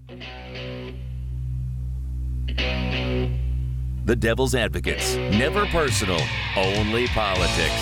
The Devil's Advocates. Never personal, only politics.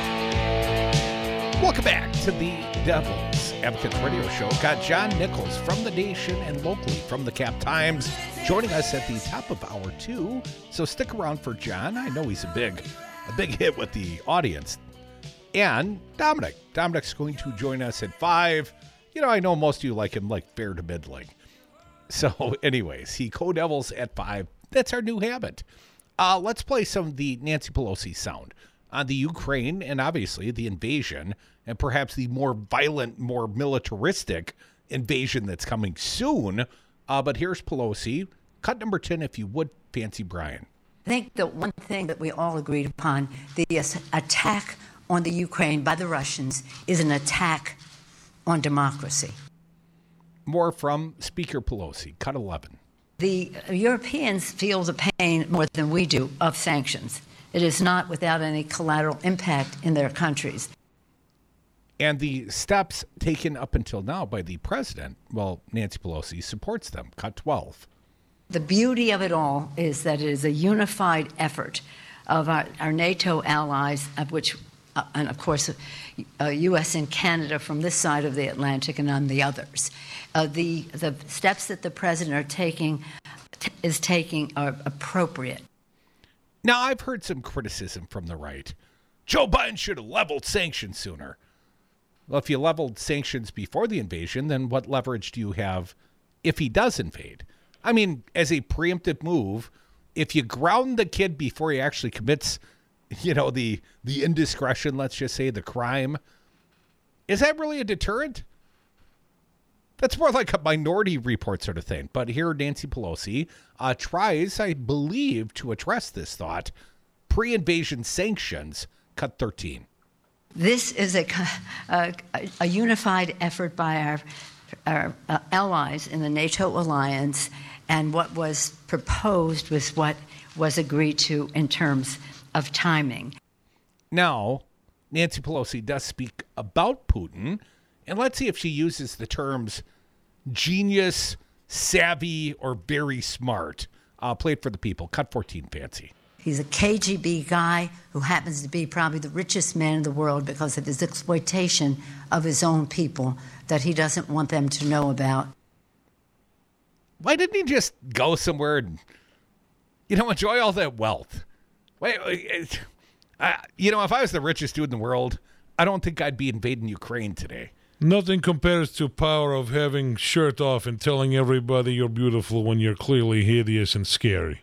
Welcome back to the Devil's Advocates radio show. Got John Nichols from The Nation and locally from the Cap Times joining us at the top of hour 2. So stick around for John. I know he's a big hit with the audience. And Dominic. Dominic's going to join us at 5. You know, I know most of you like him like fair to middling. So anyways, he co-devils at 5. That's our new habit. Let's play some of the Nancy Pelosi sound on the Ukraine and obviously the invasion and perhaps the more violent, more militaristic invasion that's coming soon. But here's Pelosi. Cut number 10, if you would, Fancy Brian. I think the one thing that we all agreed upon, the attack on the Ukraine by the Russians is an attack on democracy. More from Speaker Pelosi. Cut 11. The Europeans feel the pain more than we do of sanctions. It is not without any collateral impact in their countries. And the steps taken up until now by the president, well, Nancy Pelosi supports them. Cut 12. The beauty of it all is that it is a unified effort of our NATO allies, of which, and of course, U.S. and Canada from this side of the Atlantic and on the others. The steps that the president is taking are appropriate. Now, I've heard some criticism from the right. Joe Biden should have leveled sanctions sooner. Well, if you leveled sanctions before the invasion, then what leverage do you have if he does invade? I mean, as a preemptive move, if you ground the kid before he actually commits, you know, the indiscretion, let's just say, the crime, is that really a deterrent? That's more like a Minority Report sort of thing. But here, Nancy Pelosi tries, I believe, to address this thought. Pre-invasion sanctions, cut 13. This is a unified effort by our allies in the NATO alliance, and what was proposed was what was agreed to in terms of timing. Now, Nancy Pelosi does speak about Putin, and let's see if she uses the terms genius, savvy, or very smart. Play it for the people. Cut 14, Fancy. He's a KGB guy who happens to be probably the richest man in the world because of his exploitation of his own people that he doesn't want them to know about. Why didn't he just go somewhere and, enjoy all that wealth? Wait, if I was the richest dude in the world, I don't think I'd be invading Ukraine today. Nothing compares to power of having shirt off and telling everybody you're beautiful when you're clearly hideous and scary.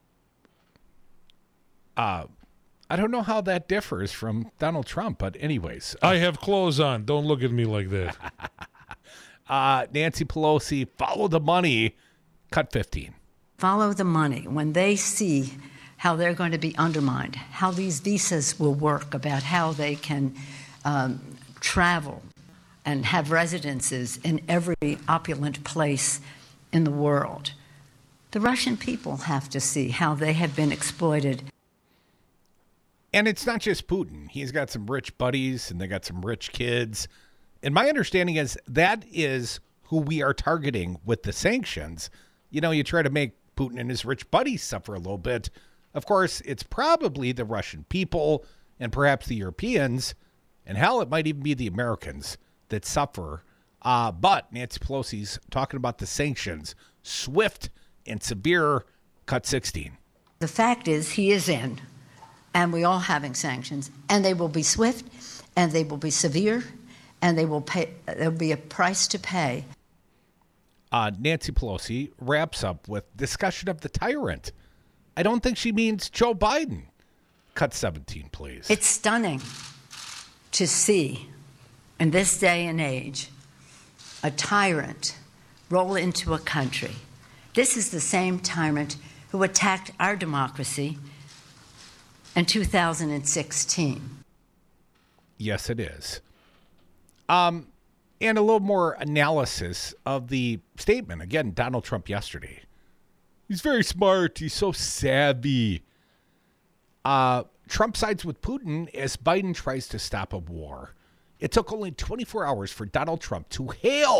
I don't know how that differs from Donald Trump, but anyways. I have clothes on. Don't look at me like that. Nancy Pelosi, follow the money. Cut 15. Follow the money. When they see how they're going to be undermined, how these visas will work, about how they can travel and have residences in every opulent place in the world. The Russian people have to see how they have been exploited. And it's not just Putin. He's got some rich buddies and they got some rich kids. And my understanding is that is who we are targeting with the sanctions. You try to make Putin and his rich buddies suffer a little bit. Of course, it's probably the Russian people and perhaps the Europeans, and hell, it might even be the Americans that suffer. But Nancy Pelosi's talking about the sanctions, swift and severe. Cut 16. The fact is he is in, and we all having sanctions, and they will be swift, and they will be severe, and they will pay. There will be a price to pay. Nancy Pelosi wraps up with discussion of the tyrant. I don't think she means Joe Biden. Cut 17, please. It's stunning to see, in this day and age, a tyrant roll into a country. This is the same tyrant who attacked our democracy in 2016. Yes, it is. And a little more analysis of the statement. Again, Donald Trump yesterday. He's very smart. He's so savvy. Trump sides with Putin as Biden tries to stop a war. It took only 24 hours for Donald Trump to hail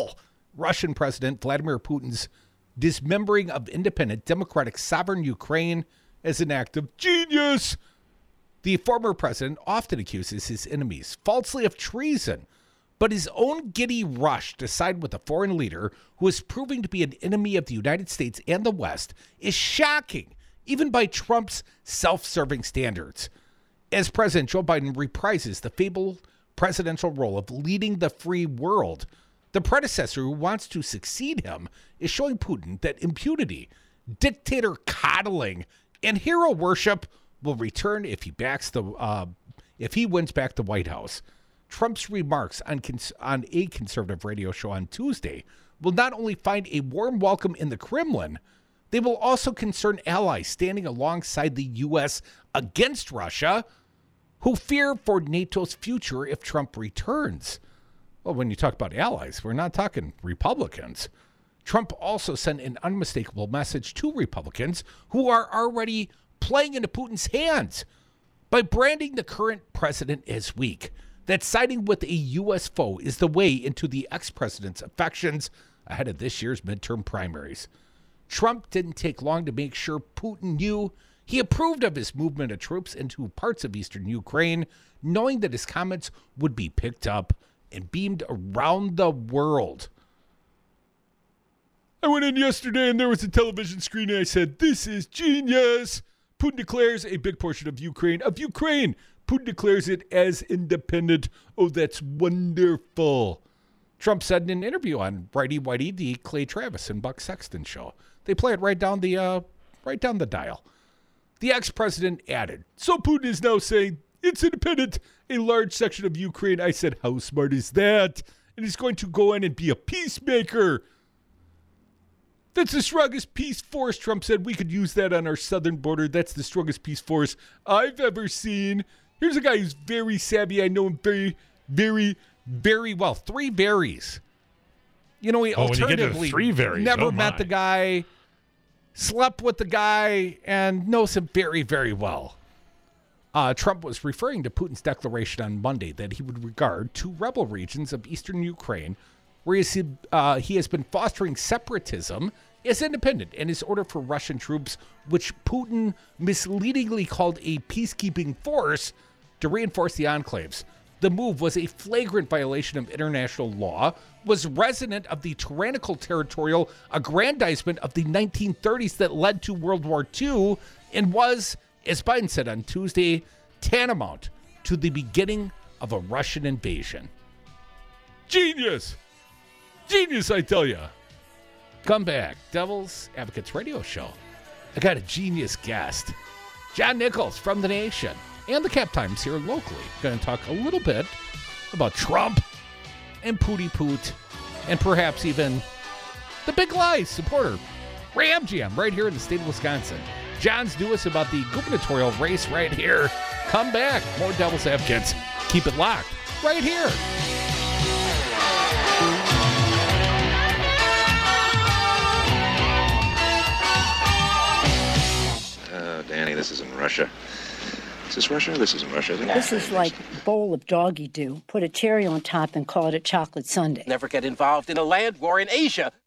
Russian President Vladimir Putin's dismembering of independent, democratic, sovereign Ukraine as an act of genius. The former president often accuses his enemies falsely of treason, but his own giddy rush to side with a foreign leader who is proving to be an enemy of the United States and the West is shocking, even by Trump's self-serving standards. As President Joe Biden reprises the fabled presidential role of leading the free world, the predecessor who wants to succeed him is showing Putin that impunity, dictator coddling, and hero worship will return if he wins back the White House. Trump's remarks on a conservative radio show on Tuesday will not only find a warm welcome in the Kremlin, they will also concern allies standing alongside the U.S. against Russia, who fear for NATO's future if Trump returns. Well, when you talk about allies, we're not talking Republicans. Trump also sent an unmistakable message to Republicans who are already playing into Putin's hands by branding the current president as weak, that siding with a U.S. foe is the way into the ex-president's affections ahead of this year's midterm primaries. Trump didn't take long to make sure Putin knew he approved of his movement of troops into parts of eastern Ukraine, knowing that his comments would be picked up and beamed around the world. I went in yesterday and there was a television screen and I said, "This is genius." Putin declares a big portion of Ukraine. Putin declares it as independent. Oh, that's wonderful. Trump said in an interview on Righty Whitey, the Clay Travis and Buck Sexton show. They play it right down the dial. The ex-president added, "So Putin is now saying it's independent, a large section of Ukraine." I said, "How smart is that?" And he's going to go in and be a peacemaker. "That's the strongest peace force," Trump said. "We could use that on our southern border. That's the strongest peace force I've ever seen." Here's a guy who's very savvy. I know him very, very, very well. Three berries. You know, he alternatively never met the guy, slept with the guy, and knows him very, very well. Trump was referring to Putin's declaration on Monday that he would regard two rebel regions of eastern Ukraine where he has been fostering separatism as independent, and his order for Russian troops, which Putin misleadingly called a peacekeeping force, to reinforce the enclaves. The move was a flagrant violation of international law, was resonant of the tyrannical territorial aggrandizement of the 1930s that led to World War II, and was, as Biden said on Tuesday, tantamount to the beginning of a Russian invasion. Genius! Genius, I tell you. Come back, Devil's Advocates Radio Show. I got a genius guest, John Nichols from The Nation and the Cap Times here locally. Going to talk a little bit about Trump and Pootie Poot and perhaps even the Big Lie supporter, Ram Jam, right here in the state of Wisconsin. John's due us about the gubernatorial race right here. Come back. More Devil's Advocates. Keep it locked right here. Danny, this isn't Russia. Is this Russia? This isn't Russia. This is like a bowl of doggy-doo. Put a cherry on top and call it a chocolate sundae. Never get involved in a land war in Asia.